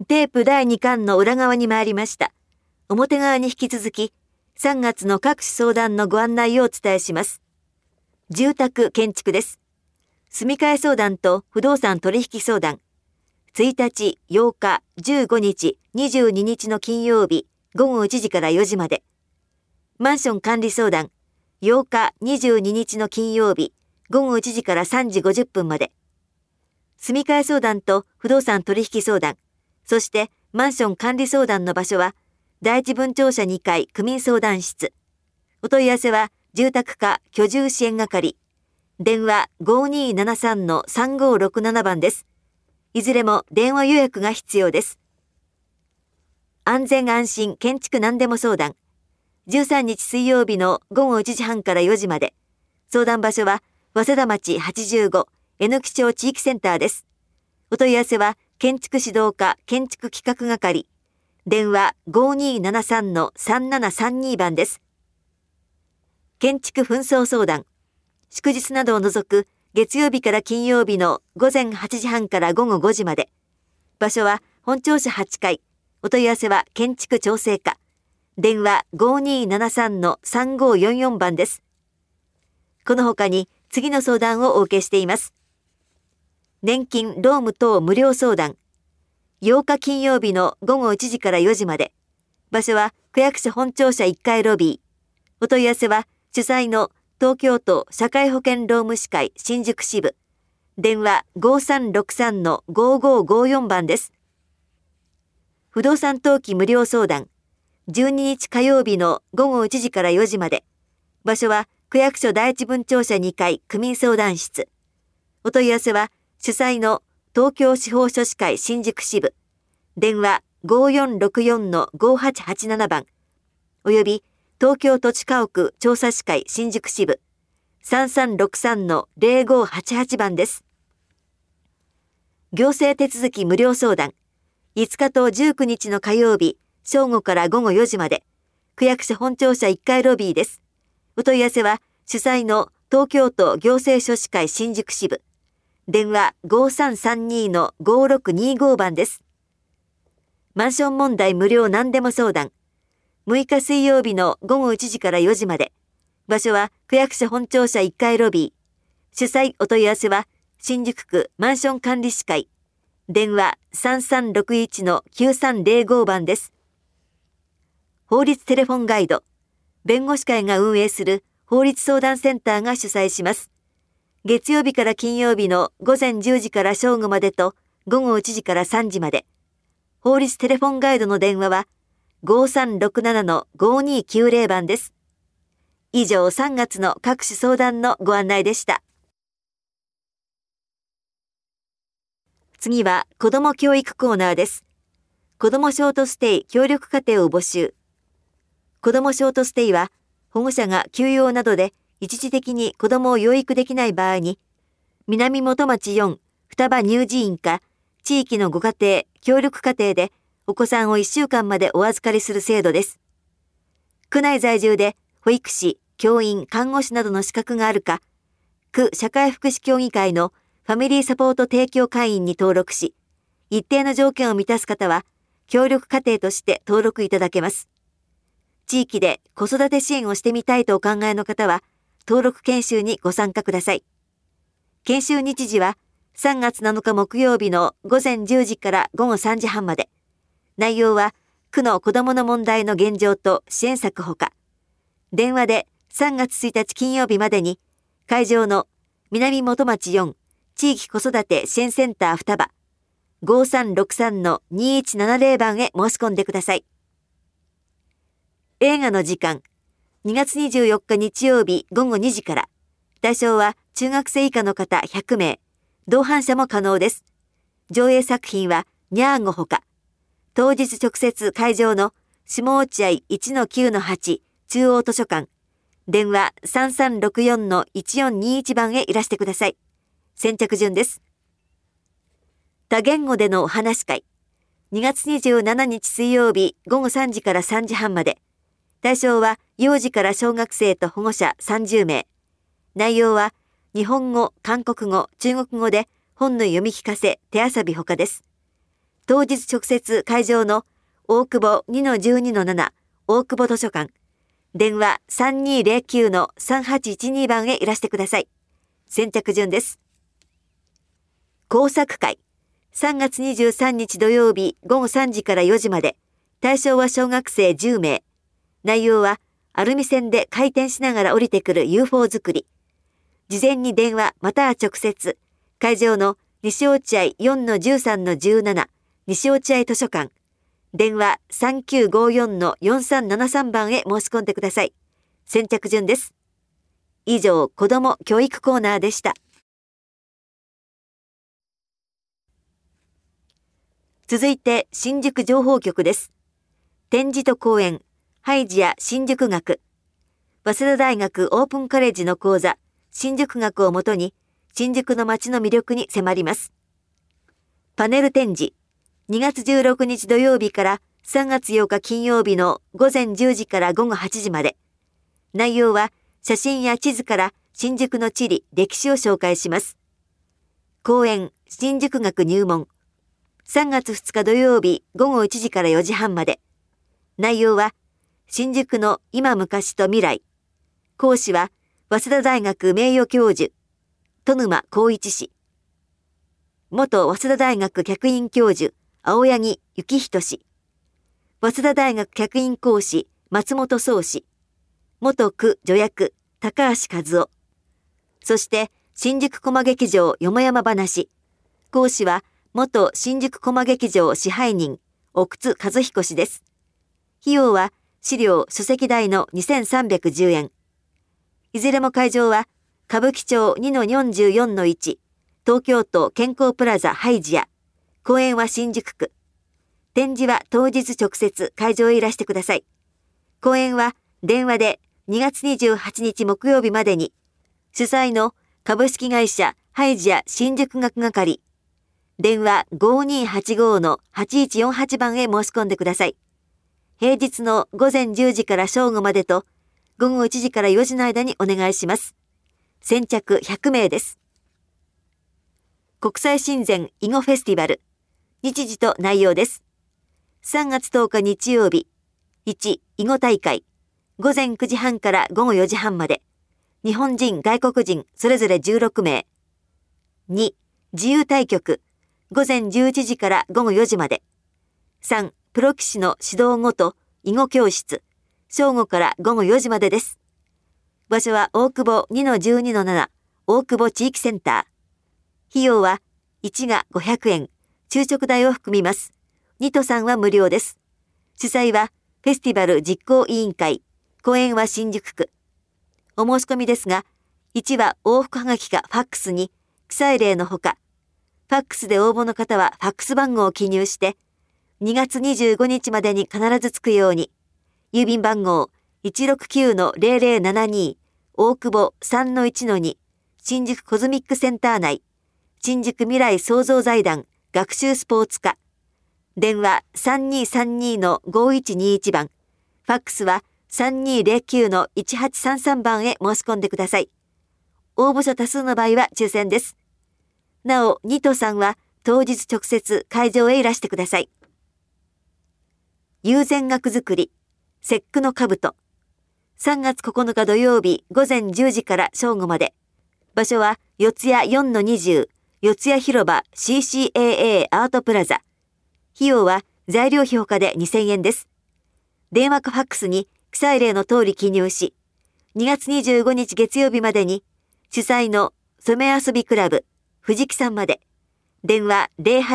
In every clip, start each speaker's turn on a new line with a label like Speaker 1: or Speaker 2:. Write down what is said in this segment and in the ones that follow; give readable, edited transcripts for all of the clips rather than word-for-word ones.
Speaker 1: テープ第2巻の裏側に参りました。表側に引き続き、3月の各種相談のご案内をお伝えします。住宅建築です。住み替え相談と不動産取引相談。1日、8日、15日、22日の金曜日、午後1時から4時まで。マンション管理相談。8日、22日の金曜日、午後1時から3時50分まで。住み替え相談と不動産取引相談。そしてマンション管理相談の場所は、第一分庁舎2階区民相談室。お問い合わせは、住宅課居住支援係。電話5273-3567番です。いずれも電話予約が必要です。安全安心建築何でも相談。13日水曜日の午後1時半から4時まで。相談場所は、早稲田町85、榎木町地域センターです。お問い合わせは、建築指導課建築企画係。電話5273-3732番です。建築紛争相談。祝日などを除く月曜日から金曜日の午前8時半から午後5時まで。場所は本庁舎8階。お問い合わせは建築調整課。電話5273-3544番です。この他に次の相談をお受けしています。年金・労務等無料相談。8日金曜日の午後1時から4時まで。場所は区役所本庁舎1階ロビー。お問い合わせは主催の東京都社会保険労務士会新宿支部。電話5363-5554番です。不動産登記無料相談。12日火曜日の午後1時から4時まで。場所は区役所第一分庁舎2階区民相談室。お問い合わせは主催の東京司法書士会新宿支部。電話5464-5887番。および東京土地家屋調査士会新宿支部。3363-0588番です。行政手続き無料相談。5日と19日の火曜日、正午から午後4時まで。区役所本庁舎1階ロビーです。お問い合わせは主催の東京都行政書士会新宿支部。電話5332-5625番です。マンション問題無料何でも相談。6日水曜日の午後1時から4時まで。場所は区役所本庁舎1階ロビー。主催お問い合わせは新宿区マンション管理士会。電話3361-9305番です。法律テレフォンガイド。弁護士会が運営する法律相談センターが主催します。月曜日から金曜日の午前10時から正午までと午後1時から3時まで。法律テレフォンガイドの電話は5367-5290番です。以上3月の各種相談のご案内でした。次は子ども教育コーナーです。子どもショートステイ協力家庭を募集。子どもショートステイは保護者が休養などで一時的に子どもを養育できない場合に、南本町4双葉乳児院か地域のご家庭、協力家庭でお子さんを1週間までお預かりする制度です。区内在住で保育士、教員、看護師などの資格があるか、区社会福祉協議会のファミリーサポート提供会員に登録し、一定の条件を満たす方は、協力家庭として登録いただけます。地域で子育て支援をしてみたいとお考えの方は、登録研修にご参加ください。研修日時は3月7日木曜日の午前10時から午後3時半まで。内容は、区の子どもの問題の現状と支援策ほか、電話で3月1日金曜日までに、会場の南本町4地域子育て支援センター双葉5363-2170番へ申し込んでください。映画の時間、2月24日日曜日午後2時から、対象は中学生以下の方100名、同伴者も可能です。上映作品はニャーゴほか、当日直接会場の下落合 1-9-8 中央図書館、電話3364-1421番へいらしてください。先着順です。多言語でのお話会、2月27日水曜日午後3時から3時半まで。対象は幼児から小学生と保護者30名。内容は日本語、韓国語、中国語で本の読み聞かせ、手遊びほかです。 当日直接会場の大久保 2-12-7 大久保図書館、電話 3209-3812 番へいらしてください。先着順です。工作会、3月23日土曜日午後3時から4時まで、対象は小学生10名。内容はアルミ線で回転しながら降りてくる UFO 作り。事前に電話または直接、会場の西落合 4-13-17 西落合図書館、電話 3954-4373 番へ申し込んでください。先着順です。以上、子ども教育コーナーでした。続いて新宿情報局です。展示と講演、ハイジや新宿学。早稲田大学オープンカレッジの講座、新宿学をもとに、新宿の街の魅力に迫ります。パネル展示、2月16日土曜日から3月8日金曜日の午前10時から午後8時まで。内容は写真や地図から新宿の地理、歴史を紹介します。講演、新宿学入門。3月2日土曜日午後1時から4時半まで。内容は、新宿の今昔と未来。講師は、早稲田大学名誉教授、戸沼光一氏。元早稲田大学客員教授、青柳幸人氏。早稲田大学客員講師、松本壮氏。元区助役、高橋和夫。そして、新宿コマ劇場よもやま話。講師は、元新宿コマ劇場支配人、奥津和彦氏です。費用は資料・書籍代の2310円。いずれも会場は、歌舞伎町 2-44-1、東京都健康プラザハイジア。公園は新宿区。展示は当日直接会場へいらしてください。公演は電話で2月28日木曜日までに、主催の株式会社ハイジア新宿学係。電話 5285-8148 番へ申し込んでください。平日の午前10時から正午までと、午後1時から4時の間にお願いします。先着100名です。国際親善囲碁フェスティバル。日時と内容です。3月10日日曜日。1、囲碁大会。午前9時半から午後4時半まで。日本人、外国人、それぞれ16名。2、自由対局。午前11時から午後4時まで。3、プロ棋士の指導後と囲碁教室。正午から午後4時までです。場所は大久保 2-12-7 大久保地域センター。費用は1が500円、昼食代を含みます。2と3は無料です。主催はフェスティバル実行委員会。公演は新宿区。お申し込みですが、1は往復はがきかファックスに記載例のほか、ファックスで応募の方はファックス番号を記入して、2月25日までに必ず着くように、郵便番号 169-0072 大久保 3-1-2 新宿コズミックセンター内、新宿未来創造財団学習スポーツ課。電話 3232-5121 番、ファックスは 3209-1833 番へ申し込んでください。応募者多数の場合は抽選です。なお、2と3は当日直接会場へいらしてください。友禅学作り、節句の兜。3月9日土曜日午前10時から正午まで。場所は四谷 4-20 四谷広場 CCAA アートプラザ。費用は材料費他で2000円です。電話かファックスに記載例の通り記入し、2月25日月曜日までに主催の染め遊びクラブ藤木さんまで。電話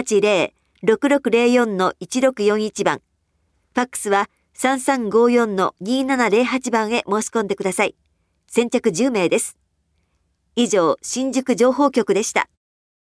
Speaker 1: 080-6604-1641 番。ファックスは 3354-2708 番へ申し込んでください。先着10名です。以上、新宿情報局でした。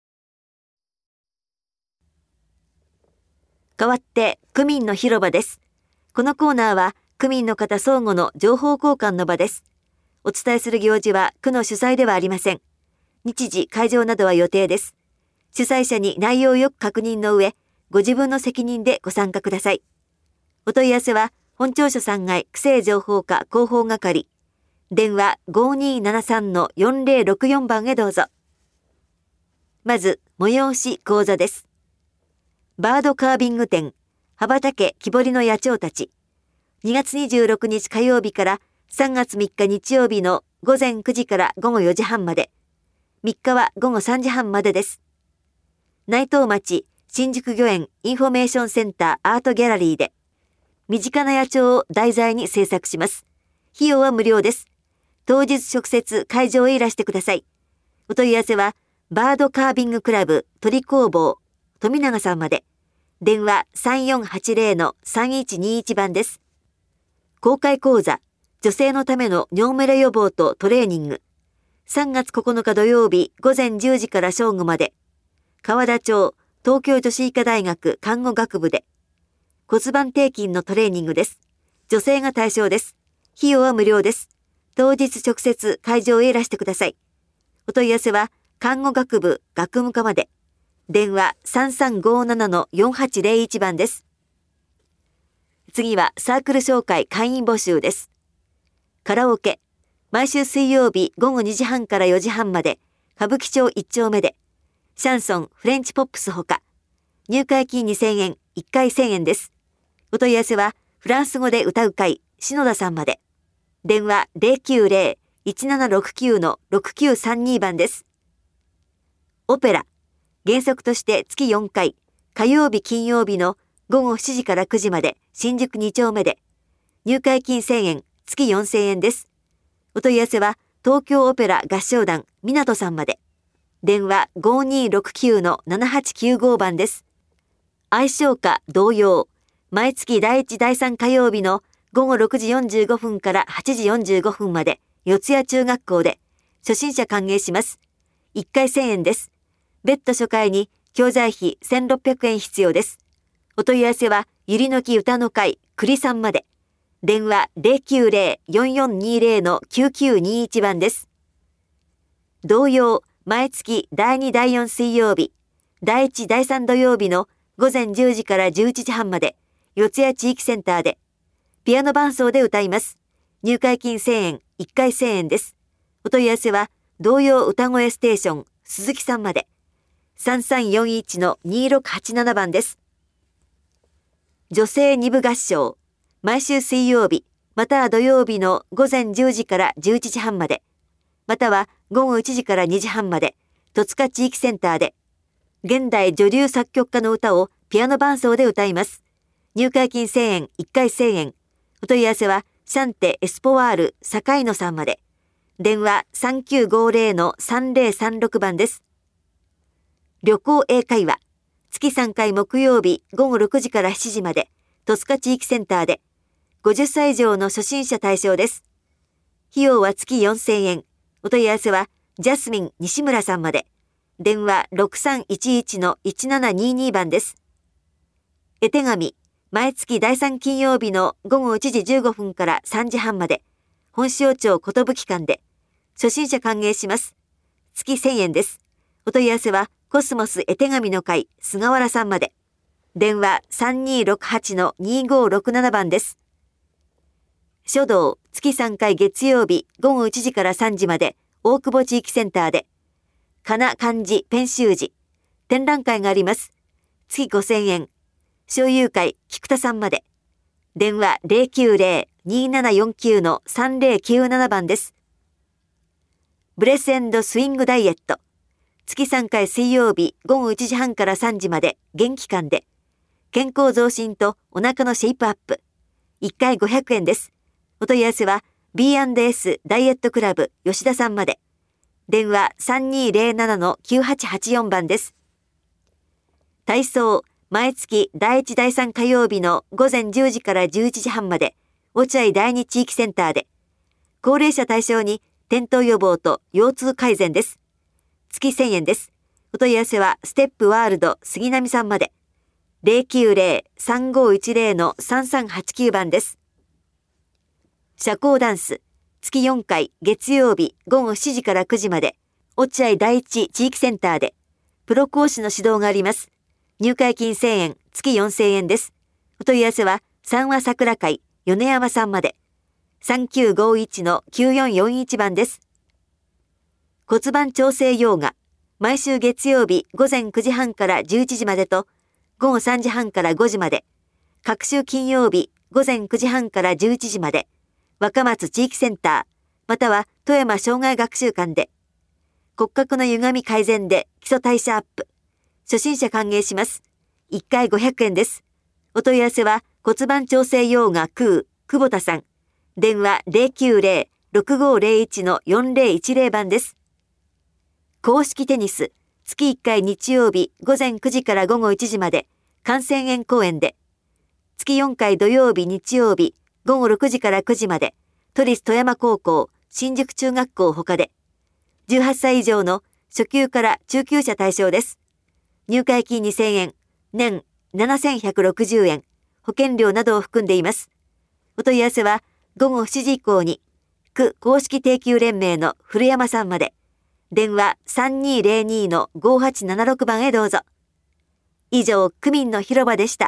Speaker 1: 代わって、区民の広場です。このコーナーは、区民の方相互の情報交換の場です。お伝えする行事は、区の主催ではありません。日時、会場などは予定です。主催者に内容をよく確認の上、ご自分の責任でご参加ください。お問い合わせは、本庁舎3階区政情報課広報係。電話 5273-4064 番へどうぞ。まず、催し講座です。 バードカービング展、羽ばたけ木彫りの野鳥たち。2月26日火曜日から3月3日日曜日の午前9時から午後4時半まで。3日は午後3時半までです。内藤町新宿御苑インフォメーションセンターアートギャラリーで、身近な野鳥を題材に制作します。費用は無料です。当日直接会場へいらしてください。お問い合わせは、バードカービングクラブ鳥工房富永さんまで。電話3480-3121番です。公開講座、女性のための尿漏れ予防とトレーニング。3月9日土曜日午前10時から正午まで。河田町東京女子医科大学看護学部で。骨盤底筋のトレーニングです。女性が対象です。費用は無料です。当日直接会場へいらしてください。お問い合わせは、看護学部学務課まで。電話3357-4801番です。次はサークル紹介会員募集です。カラオケ。毎週水曜日午後2時半から4時半まで、歌舞伎町1丁目で。シャンソン、フレンチポップスほか。入会金2000円、1回1000円です。お問い合わせは、フランス語で歌う会、篠田さんまで。電話090-1769-6932番です。オペラ。原則として月4回、火曜日金曜日の午後7時から9時まで新宿2丁目で、入会金1000円、月4000円です。お問い合わせは東京オペラ合唱団港さんまで。電話5269-7895番です。愛称歌童謡。毎月第1第3火曜日の午後6時45分から8時45分まで四谷中学校で初心者歓迎します。1回1000円です。別途初回に教材費1600円必要です。お問い合わせはゆりのき歌の会栗さんまで。電話090-4420-9921番です。童謡毎月第2第4水曜日、第1第3土曜日の午前10時から11時半まで四谷地域センターでピアノ伴奏で歌います。入会金1000円、1回1000円です。お問い合わせは童謡歌声ステーション鈴木さんまで。3341-2687番です。女性二部合唱。毎週水曜日、または土曜日の午前10時から11時半まで、または午後1時から2時半まで、戸塚地域センターで、現代女流作曲家の歌をピアノ伴奏で歌います。入会金1000円、1回1000円。お問い合わせは、シャンテエスポワール坂井野さんまで。電話3950-3036番です。旅行英会話。月3回木曜日午後6時から7時まで、戸塚地域センターで、50歳以上の初心者対象です。費用は月4000円。お問い合わせは、ジャスミン西村さんまで。電話6311-1722番です。絵手紙。毎月第3金曜日の午後1時15分から3時半まで、本塩町寿館で、初心者歓迎します。月1000円です。お問い合わせは、コスモス絵手紙の会、菅原さんまで。電話3268-2567番です。書道、月3回月曜日午後1時から3時まで、大久保地域センターで、かな漢字ペン習字、展覧会があります。月5000円。小友会、菊田さんまで。電話090-2749-3097番です。ブレス&スイングダイエット。月3回水曜日午後1時半から3時まで、元気館で。健康増進とお腹のシェイプアップ。1回500円です。お問い合わせは B&S ダイエットクラブ吉田さんまで。電話3207-9884番です。体操、毎月第1第3火曜日の午前10時から11時半まで、落合第2地域センターで。高齢者対象に転倒予防と腰痛改善です。月1000円です。お問い合わせはステップワールド杉並さんまで。090-3510-3389番です。社交ダンス、月4回月曜日午後7時から9時まで、落合第一地域センターで、プロ講師の指導があります。入会金1000円、月4000円です。お問い合わせは、三和桜会、米山さんまで。3951-9441番です。骨盤調整ヨーガ、毎週月曜日午前9時半から11時までと、 午後3時半から5時まで、各週金曜日午前9時半から11時まで、若松地域センター、または富山障害学習館で、骨格の歪み改善で基礎代謝アップ。初心者歓迎します。1回500円です。お問い合わせは骨盤調整ヨガ久保田さん。電話090-6501-4010番です。公式テニス、月1回日曜日午前9時から午後1時まで、観戦園公園で、月4回土曜日日曜日午後6時から9時まで、都立富山高校、新宿中学校他で、18歳以上の初級から中級者対象です。入会金2000円、年7160円、保険料などを含んでいます。お問い合わせは午後7時以降に、区公式定休連盟の古山さんまで、電話3202-5876番へどうぞ。以上、区民の広場でした。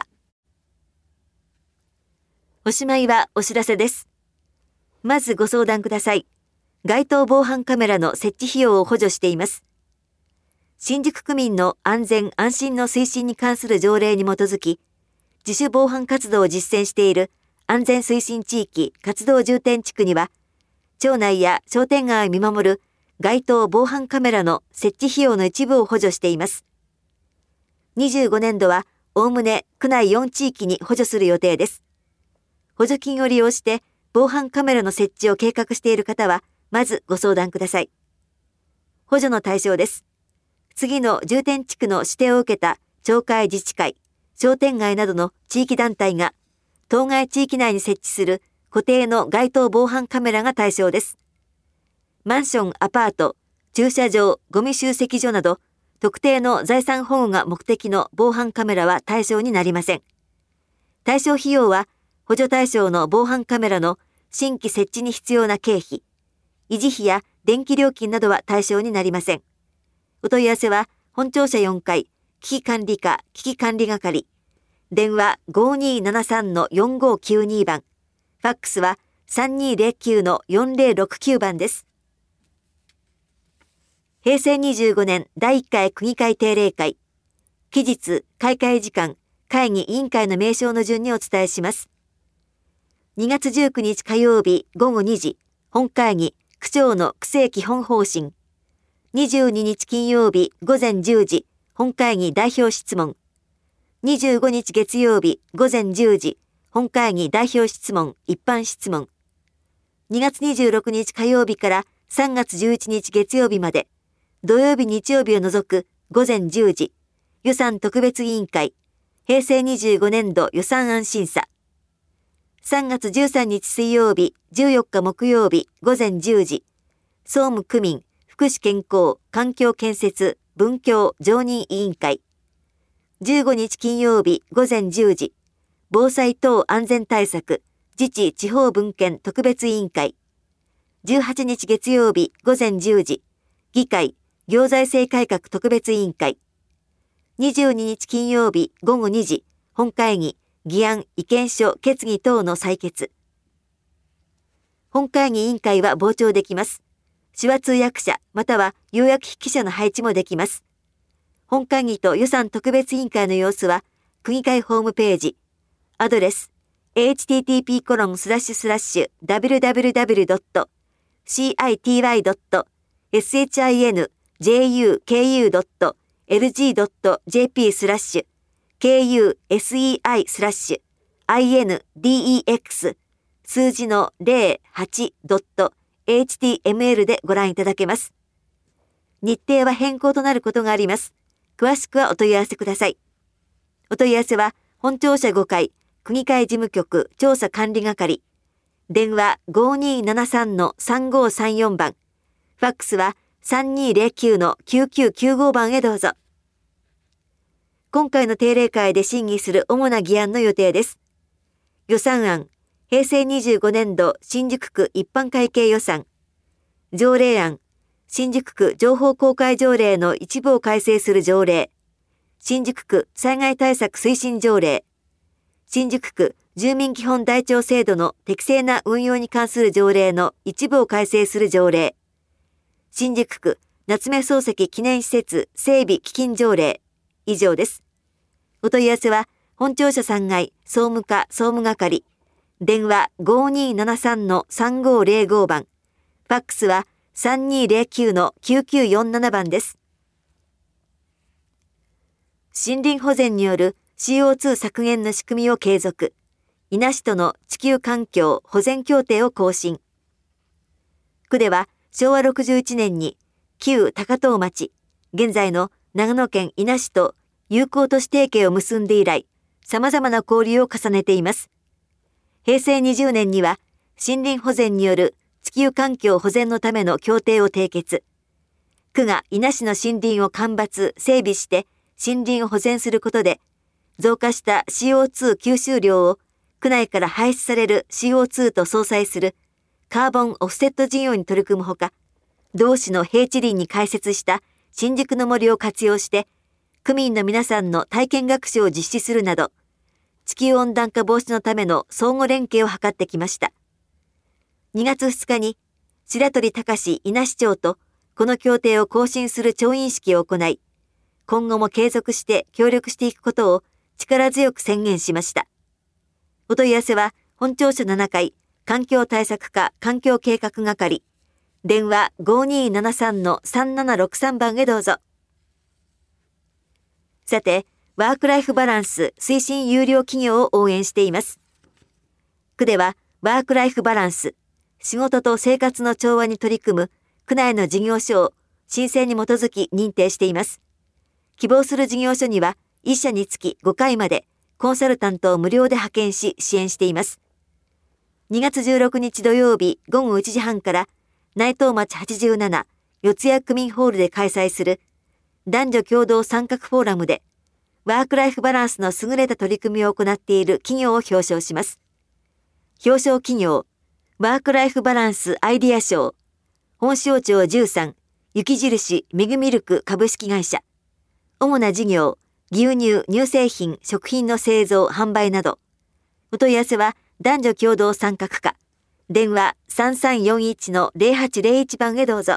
Speaker 1: おしまいはお知らせです。まずご相談ください。街頭防犯カメラの設置費用を補助しています。新宿区民の安全安心の推進に関する条例に基づき、自主防犯活動を実践している安全推進地域活動重点地区には、町内や商店街を見守る街頭防犯カメラの設置費用の一部を補助しています。25年度はおおむね区内4地域に補助する予定です。補助金を利用して防犯カメラの設置を計画している方は、まずご相談ください。補助の対象です。次の重点地区の指定を受けた町会自治会、商店街などの地域団体が、当該地域内に設置する固定の街頭防犯カメラが対象です。マンション、アパート、駐車場、ゴミ集積所など、特定の財産保護が目的の防犯カメラは対象になりません。対象費用は、補助対象の防犯カメラの新規設置に必要な経費、維持費や電気料金などは対象になりません。お問い合わせは、本庁舎4階、危機管理課危機管理係、電話5273-4592番、ファックスは3209-4069番です。平成25年第1回区議会定例会、期日、開会時間、会議委員会の名称の順にお伝えします。2月19日火曜日午後2時、本会議、区長の区政基本方針。22日金曜日午前10時、本会議代表質問。25日月曜日午前10時、本会議代表質問、一般質問。2月26日火曜日から3月11日月曜日まで、土曜日日曜日を除く午前10時、予算特別委員会、平成25年度予算案審査。3月13日水曜日、14日木曜日午前10時、総務区民、福祉健康、環境建設、文教常任委員会。15日金曜日午前10時、防災等安全対策、自治地方分権特別委員会。18日月曜日午前10時、議会、行財政改革特別委員会。22日金曜日午後2時、本会議、議案、意見書、決議等の採決。本会議委員会は傍聴できます。手話通訳者、または要約筆記者の配置もできます。本会議と予算特別委員会の様子は、区議会ホームページ、アドレス、http://www.city.jukuju.lg.jp/KUSEI/index 数字の 08.html でご覧いただけます。日程は変更となることがあります。詳しくはお問い合わせください。お問い合わせは、本庁舎5階、区議会事務局調査管理係、電話5273-3534番、ファックスは3209-9995番へどうぞ。今回の定例会で審議する主な議案の予定です。予算案、平成25年度新宿区一般会計予算。条例案、新宿区情報公開条例の一部を改正する条例。新宿区災害対策推進条例。新宿区住民基本台帳制度の適正な運用に関する条例の一部を改正する条例。新宿区夏目漱石記念施設整備基金条例。以上です。 お問い合わせは、本庁舎3階総務課総務係、電話5273-3505番、ファックスは3209-9947番です。森林保全による CO2 削減の仕組みを継続。伊那市との地球環境保全協定を更新。区では昭和61年に旧高遠町、現在の長野県伊那市と友好都市提携を結んで以来、様々な交流を重ねています。平成20年には森林保全による地球環境保全のための協定を締結。区が伊那市の森林を間伐、整備して森林を保全することで、増加した CO2 吸収量を区内から排出される CO2 と相殺するカーボンオフセット事業に取り組むほか、同市の平地林に開設した新宿の森を活用して、区民の皆さんの体験学習を実施するなど、地球温暖化防止のための相互連携を図ってきました。2月2日に白鳥隆伊那市長とこの協定を更新する調印式を行い、今後も継続して協力していくことを力強く宣言しました。お問い合わせは本庁舎7階環境対策課環境計画係、電話5273-3763番へどうぞ。さて、ワークライフバランス推進有料企業を応援しています。区ではワークライフバランス、仕事と生活の調和に取り組む区内の事業所を申請に基づき認定しています。希望する事業所には1社につき5回までコンサルタントを無料で派遣し支援しています。2月16日土曜日午後1時半から内藤町87四谷区民ホールで開催する男女共同参画フォーラムでワークライフバランスの優れた取り組みを行っている企業を表彰します。表彰企業、ワークライフバランスアイディア賞、本塩町13雪印メグミルク株式会社、主な事業、牛乳、乳製品、食品の製造、販売など。お問い合わせは男女共同参画課。電話3341-0801番へどうぞ。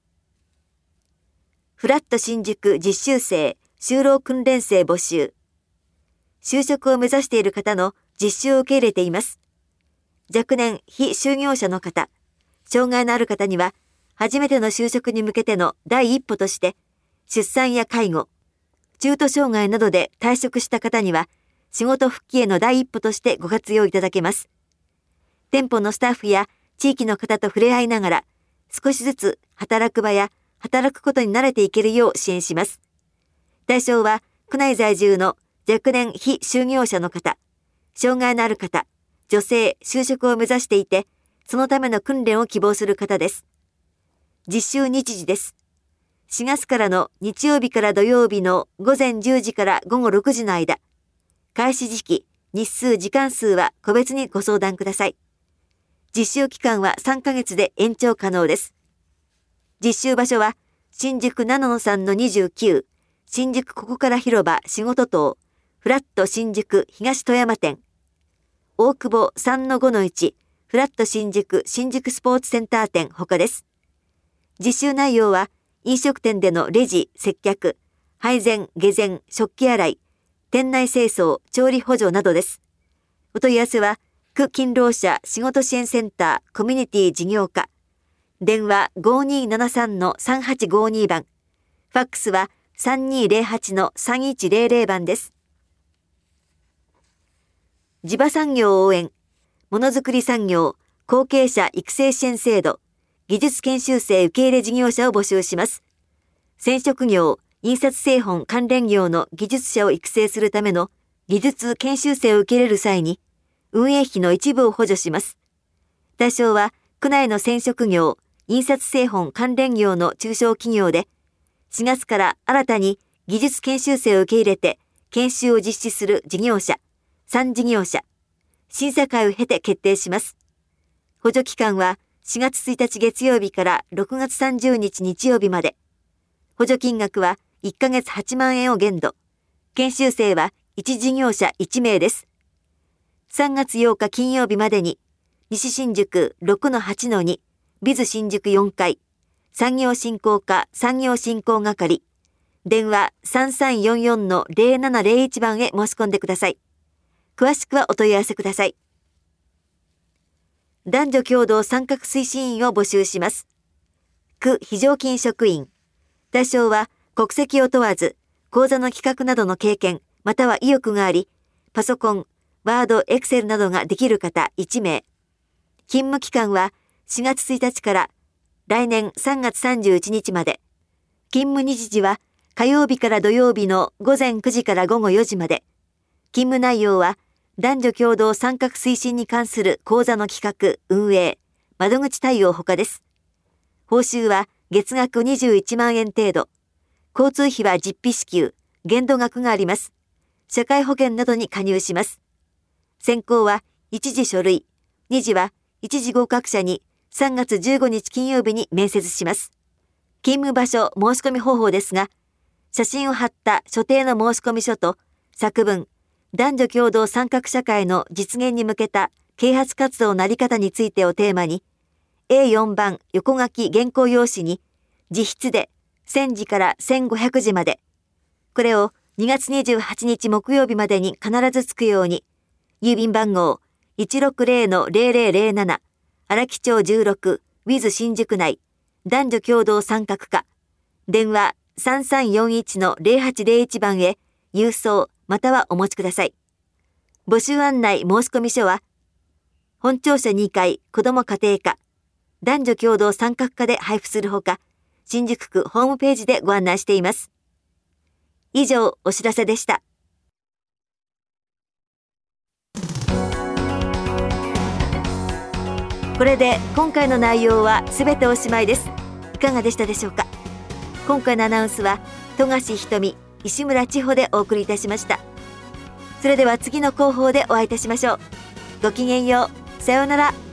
Speaker 1: フラット新宿実習生、就労訓練生募集。就職を目指している方の実習を受け入れています。若年非就業者の方、障害のある方には、初めての就職に向けての第一歩として、出産や介護、中途障害などで退職した方には、仕事復帰への第一歩としてご活用いただけます。店舗のスタッフや地域の方と触れ合いながら、少しずつ働く場や働くことに慣れていけるよう支援します。対象は、区内在住の若年非就業者の方、障害のある方、女性、就職を目指していて、そのための訓練を希望する方です。実習日時です。4月からの日曜日から土曜日の午前10時から午後6時の間。開始時期、日数、時間数は個別にご相談ください。実習期間は3ヶ月で延長可能です。実習場所は、新宿7-3-29、新宿ここから広場仕事棟、フラット新宿東富山店、大久保 3-5-1、フラット新宿新宿スポーツセンター店他です。実習内容は、飲食店でのレジ、接客、配膳、下膳、食器洗い、店内清掃、調理補助などです。お問い合わせは、区勤労者仕事支援センターコミュニティ事業課。電話5273-3852番。ファックスは3208-3100番です。地場産業応援、ものづくり産業、後継者育成支援制度、技術研修生受け入れ事業者を募集します。染色業、印刷製本関連業の技術者を育成するための技術研修生を受け入れる際に、運営費の一部を補助します。対象は、区内の染色業、印刷製本関連業の中小企業で、4月から新たに技術研修生を受け入れて、研修を実施する事業者、3事業者、審査会を経て決定します。補助期間は4月1日月曜日から6月30日日曜日まで。補助金額は1ヶ月8万円を限度。研修生は1事業者1名です。3月8日金曜日までに、西新宿 6-8-2、ビズ新宿4階、産業振興課産業振興係、 電話3344-0701番へ申し込んでください。詳しくはお問い合わせください。男女共同参画推進員を募集します。区非常勤職員。対象は国籍を問わず、講座の企画などの経験、または意欲があり、パソコン、ワード、エクセルなどができる方1名。勤務期間は4月1日から来年3月31日まで。勤務日時は火曜日から土曜日の午前9時から午後4時まで。勤務内容は男女共同参画推進に関する講座の企画、運営、窓口対応他です。報酬は月額21万円程度。交通費は実費支給、限度額があります。社会保険などに加入します。選考は一次書類、二次は一次合格者に3月15日金曜日に面接します。勤務場所、申し込み方法ですが、写真を貼った所定の申込書と作文、男女共同参画社会の実現に向けた啓発活動のあり方についてをテーマに、A4 番横書き原稿用紙に自筆で1000字から1500字まで、これを2月28日木曜日までに必ずつくように、郵便番号 160-0007 荒木町16 with 新宿内男女共同参画課、電話3341-0801番へ郵送またはお持ちください。募集案内申込書は本庁舎2階子ども家庭課男女共同参画課で配布するほか、新宿区ホームページでご案内しています。以上、お知らせでした。これで今回の内容はすべておしまいです。いかがでしたでしょうか。今回のアナウンスは富樫ひとみ、石村千穂でお送りいたしました。それでは次の広報でお会いいたしましょう。ごきげんよう。さようなら。